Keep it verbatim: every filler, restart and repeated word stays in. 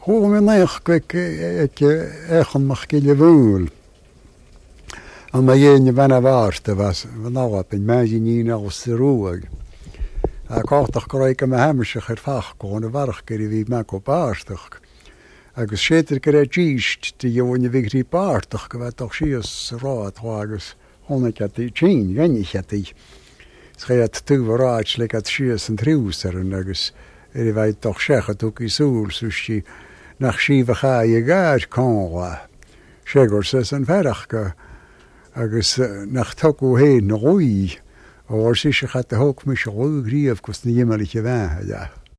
Hoe men eigenlijk echt mag killen woel. En maar je niet bijna waarste was. We nou op een meisje niet naar de roer. Ik had toch krijg mijn hemmische gevaar kon werk wie maak op aardig. Ik scheter kreeg die jonge weg die paardig. Ik werd toch zeer raad wagens. honderd die tien, weinig had die. Schijt toe raad slik het zeer en trouwster en dus er weet toch zeggen dat ik zo dus je nach schieven ga je gaat kan. Schegers is een verder. Agus nach toku heen rooi. Or sicher gaat de hoek mis rooi grief kost niet meer je weg. Ja.